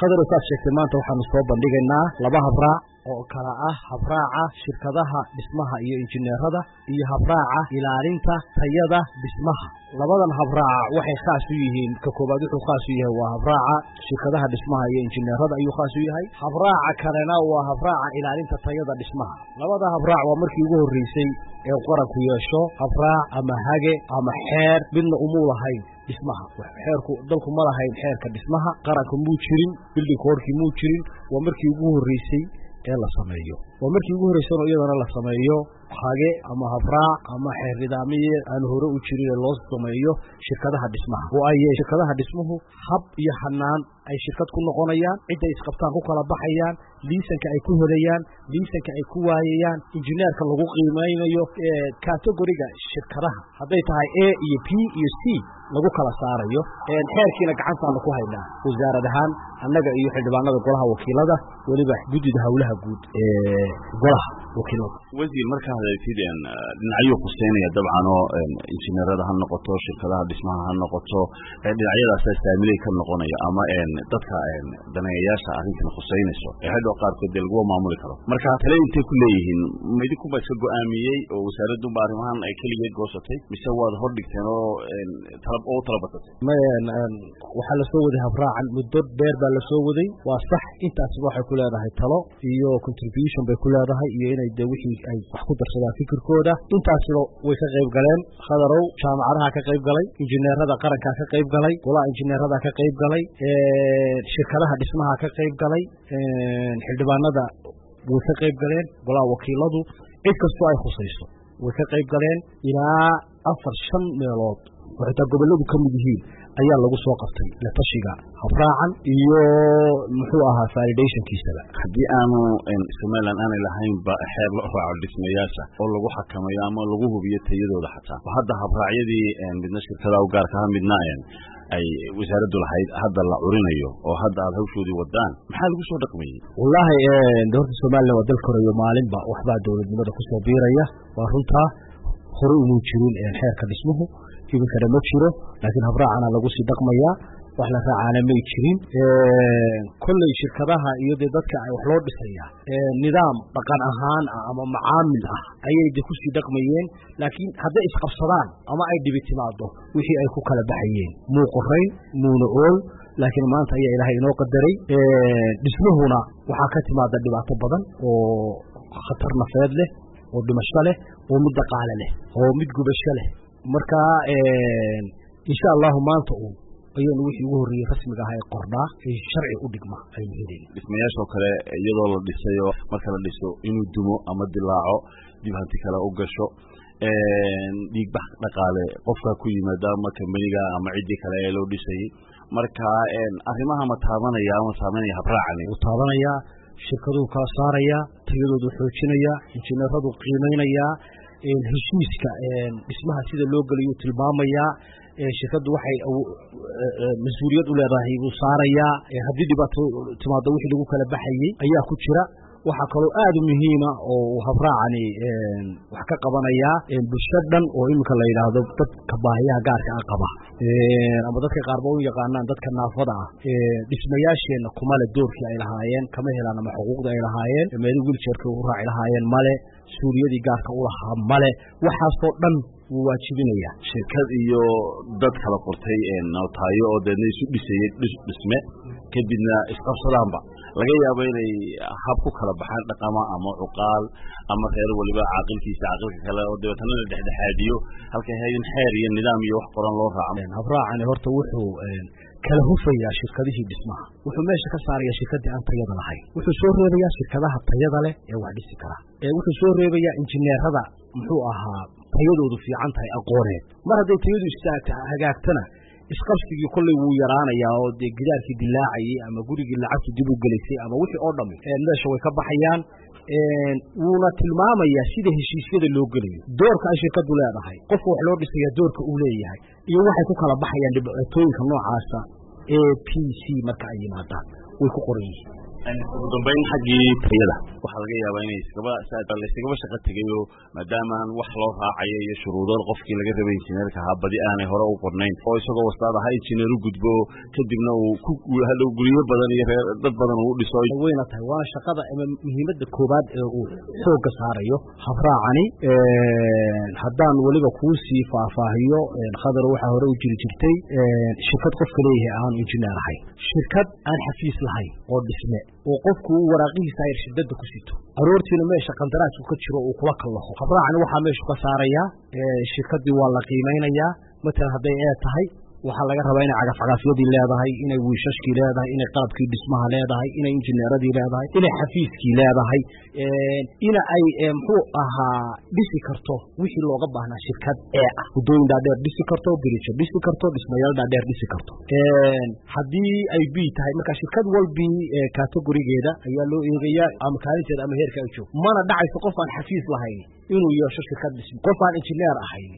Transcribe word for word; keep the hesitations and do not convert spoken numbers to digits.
qadar saas sheegtay maanta waxaanu soo bandhigaynaa laba habraac oo kala ah habraaca shirkadaha dhismaha iyo injineerada iyo habraaca ilaalinta tayada dhismaha. labadan habraac waxay khaas u yihiin ka koobaad wuxuu khaas u yahay waa habraaca shirkadaha dhismaha iyo injineerada ayuu khaas u yahay. habraaca kalena waa habraaca ilaalinta tayada dhismaha. labada habraac waa markii ugu horeysay ee qaranku yeesho habraac ama hage ama xeer midna umuu lahayn dhismaha. xeerku dalku ma lahayn xeerka dhismaha, qaranku muu jirin, building code-kii muu jirin. waa markii ugu horeysay ee la sameeyo waa markii ugu horeysay oo iyadana la sameeyo hage ama habraac ama xeer nidaamiye aan hore u jirin loo sameeyo shirkadaha dhismaha. oo ay shirkadaha dhismuhu hab iyo hanaan ay shirkad ku noqonayaan, cid ay isqabtaan ku kala baxayaan, liisanka ay ku helayaan, liisanka ay ku waayayaan, injineerka lagu qiimeynayo ee category-ga shirkadaha hadday tahay A iyo B iyo C lagu kala saarayo. ee xeerkiina gacantaana ku haynaa wasaarad ahaan annaga iyo xildhibaanada golaha wakiilada waliba guddida hawlaha guud ee golaha wakiilada. wasiir markaa hadaytideen dhinacyo quseynaya dabcan oo injineerada ha noqoto shirkadaha dhismaha ha noqoto dhinacyadaas istaamilay ka noqonaya ama dadka daneeyayaasha arrintan quseynayso ee hadhow qaarkood lagu maamuli karo. marka tale intay ku leeyihiin midku ba iska go'aamiyey oo wasaaraddu arrimahan ay kaligeed goosatay mise waad hor dhigteen oo talab oo talabatay? ma waxa la soo waday habraacan muddo dheer baa la soo waday. waa sax intaas waxay ku leedahay talo iyo contribution bay ku leedahay iyo inay de wixii ay wax ku darsadaan fikirkooda. intaasna way ka qayb galeen khadarow, jaamacadaha ka qayb galay, injineerada qaranka ka qayb galay, golaha injineerada ka qayb galay, shirkadaha dhismaha ka qayb galay, xildhibaanada way ka qayb galeen, golaha wakiiladu cid kastoo ay khusayso way ka qayb galeen. ilaa afar shan meelood oo xitaa gobolladu ka mid yihiin ayaa lagu soo qabtay la tashiga habraacan iyo muxuu ahaa validationkiisaba. haddii aanu Somaliland aanay lahayn ba xeer loo raaco dhismayaasha oo lagu xakameeyo ama lagu hubiyo tayadooda xataa hadda habraacyadii midna shirkadaha u gaarka ah midna ay wasaaraddu lahayd hadda la curinayo oo hadda aad hawshoodii wadaan maxaa lagu soo dhaqmayay? wallaahi dowladda Somaliland waa dal korayo maalinba waxbaa dowladnimada ku soo biiraya. waa runtaa hore inuu jirin xeerka dhismuhu idinkana ma jiro, laakiin habraacana lagu sii dhaqmayaa. wax la raacaana may jirin. kolley shirkadaha iyo dee dadka ay wax loo dhisaya nidaam dhaqan ahaan ah ama macaamil ah ayay de ku sii dhaqmayeen. laakiin hadday isqabsadaan ama ay dhibi timaado wixii ay ku kala baxayeen muu qorayn muuna ool. laakiin maanta ayaa ilaahay inoo qadaray. dhismuhuna waxaa ka timaada dhibaato badan oo khatar nafeed leh oo dhimasho leh oo mid dhaqaale leh oo mid gubasho leh. marka insha allahu maanta uu ayaynu wixii ugu horreeyey rasmiga ahaa ee qornaa ee sharci u dhigma aynu helin. dhismayaashoo kale iyadoo la dhisayo marka la dhiso inuu dumo ama dilaaco dib hanti kale u gasho dhiigbax dhaqaale qofka ku yimaada ama kambaniga ama ciddii kale ee loo dhisayay. marka arrimaha ma taabanaya ama saameynaya habraacani? wuu taabanayaa. shirkaduhu kala saaraya, tayadoodu xoojinaya, injineeradu qiimeynaya, heshiiska dhismaha sida loo geliyo tilmaamaya. shirkaddu waxay mas-uuliyad u leedahay buu saarayaa. haddii dhibaato timaado wixii lagu kala baxayey ayaa ku jira. waxaa kaloo aad u muhiima oo habraacani wax ka qabanayaa bulsho dhan oo iminka la yidhaahdo dadka baahiyaha gaarka ah qaba ama dadka qaarba u yaqaanaan dadka naafada ah. dhismayaasheenna kuma le doorkii ay lahaayeen, kama helaan ama xuquuqda ay lahaayeen, meelii wiiljeerka u raaci lahaayeen male, suuriyadii gaarka u lahaa male. waxaasoo dhan wuu waajibinaya. shirkad iyo dad kala qortay nootaayo oo deedna isu dhisayay dhisme kadibna isqabsadaanba laga yaabo inay hab ku kala baxaan dhaqama ama cuqaal ama reer waliba caaqilkiisa caaqilka kale oo dabeetana la dhexdhexaadiyo halkay hayeen xeer iyo nidaam iyo wax qoran loo raaco. habraacani horta wuxuu kala hufayaa shirkadihii dhismaha. wuxuu meesha ka saarayaa shirkadii aan tayada lahayn. wuxuu soo reebayaa shirkadaha tayada leh ee wax dhisi kara. wuxuu soo reebayaa injineerada muxuu ahaa tayadoodu fiican tahay aqooneed. mar hadday tayadu istaagta hagaagtana isqabsigii kolley wuu yaraanayaa oo dee gidaarkii dilaacayay ama gurigii lacagtu dib u gelaysay ama wixii oo dhammi meesha way ka baxayaan. wuuna tilmaamayaa sida heshiisyada loo gelayo, doorka ay shirkaddu leedahay, qofka wax loo dhisayaa doorka uu leeyahay iyo waxay ku kala baxayaan dhibaatooyinka noocaasa A P C marka ay yimaadaan way ku qoran yihiin. ugu dambeyn xaggii tayada waxa laga yaabaa inay iskaba la iskaba shaqo tagayo maadaama wax loo raacayo iyo shuruudo qofkii laga rabay injineerka ha badi aanay hore u qornayn oo isagoo wastaad ah injineer u gudbo kadibna uu ku hado guriyo badan iyo dad badan uu dhiso wayna tahay waa shaqada ama muhiimadda koobaad ee uu xoogga saarayo habraacani haddaan waliba kuu sii faahfaahiyo khadar waxa hore u jiri jirtay shirkad qofka leeyahay aan injineer ahay shirkad aan xafiis lahayn oo dhisme oo qofku waraaqihiisa ay shidada ku sito aroortiina meesha qandaraasku ka jiro uu kula kallaho habraacani waxaa meesha ka saaraya shirkadii waa la qiimeynayaa matalan hadday ee tahay waxaa laga rabaa inay cagaf-cagafyadii leedahay inay wiishashkii leedahay inay qalabkii dhismaha leedahay inay injineeradii leedahay inay xafiiskii leedahay ina ay muxuu ahaa dhisi karto wixii looga baahnaa shirkad ee ah waddooyin dhaadheer dhisi karto birijo dhisi karto dhismayaal dhaadheer dhisi karto haddii ay b tahay marka shirkad walbii kategorigeeda ayaa loo eegayaa ama kaalinteeda ama heerka ay joogto mana dhacayso qof aan xafiis lahayn inuu yeesho shirkad dhismo qof aan injineer ahayn